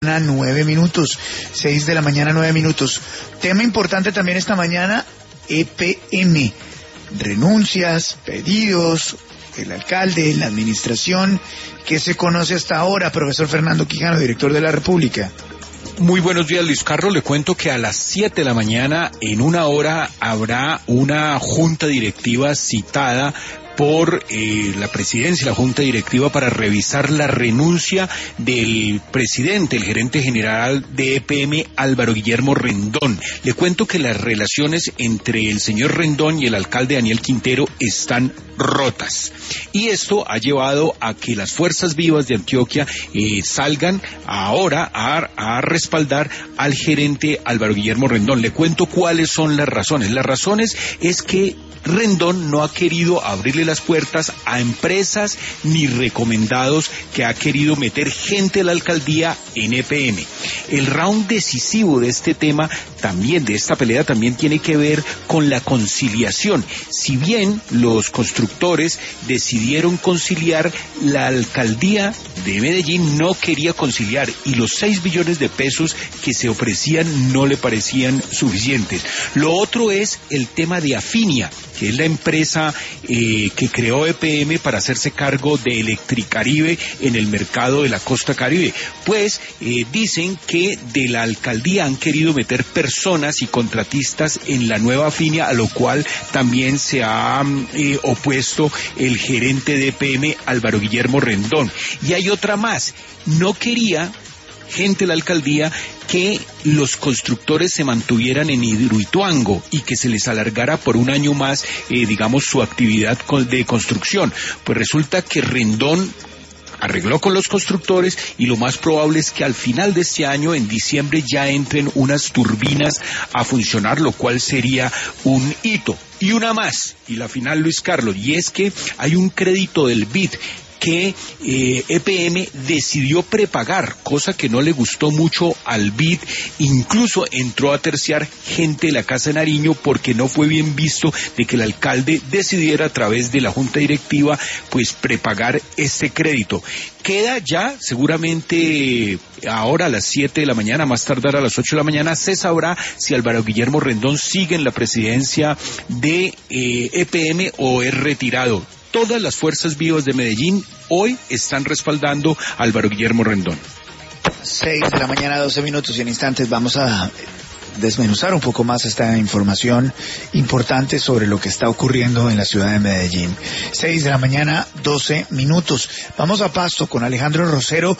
9 minutos, 6 de la mañana, 9 minutos. Tema importante también esta mañana, EPM, renuncias, pedidos, el alcalde, la administración. ¿Qué se conoce hasta ahora, profesor Fernando Quijano, director de la República? Muy buenos días, Luis Carlos. Le cuento que a las 7 de la mañana, en una hora, habrá una junta directiva citada por la presidencia y la junta directiva para revisar la renuncia del presidente, el gerente general de EPM, Álvaro Guillermo Rendón. Le cuento que las relaciones entre el señor Rendón y el alcalde Daniel Quintero están rotas. Y esto ha llevado a que las fuerzas vivas de Antioquia salgan ahora a respaldar al gerente Álvaro Guillermo Rendón. Le cuento cuáles son las razones. Las razones es que Rendón no ha querido abrirle las puertas a empresas ni recomendados que ha querido meter gente a la alcaldía en EPM. El round decisivo de este tema, también de esta pelea, también tiene que ver con la conciliación. Si bien los constructores decidieron conciliar, la alcaldía de Medellín no quería conciliar y los 6 billones de pesos que se ofrecían no le parecían suficientes. Lo otro es el tema de Afinia, que es la empresa que creó EPM para hacerse cargo de Electricaribe en el mercado de la costa Caribe. Pues dicen que de la alcaldía han querido meter personas y contratistas en la nueva Afinia, a lo cual también se ha opuesto el gerente de EPM, Álvaro Guillermo Rendón. Y hay otra más, no quería gente de la alcaldía que los constructores se mantuvieran en Hidroituango y que se les alargara por un año más, su actividad de construcción. Pues resulta que Rendón arregló con los constructores y lo más probable es que al final de este año, en diciembre, ya entren unas turbinas a funcionar, lo cual sería un hito. Y una más, y la final, Luis Carlos, y es que hay un crédito del BID que EPM decidió prepagar, cosa que no le gustó mucho al BID. Incluso entró a terciar gente de la Casa de Nariño porque no fue bien visto de que el alcalde decidiera a través de la junta directiva pues prepagar este crédito. Queda ya, seguramente ahora a las 7 de la mañana, más tardar a las 8 de la mañana, se sabrá si Álvaro Guillermo Rendón sigue en la presidencia de EPM o es retirado. Todas las fuerzas vivas de Medellín hoy están respaldando a Álvaro Guillermo Rendón. 6 de la mañana, 12 minutos, y en instantes vamos a desmenuzar un poco más esta información importante sobre lo que está ocurriendo en la ciudad de Medellín. 6 de la mañana, 12 minutos. Vamos a Pasto con Alejandro Rosero.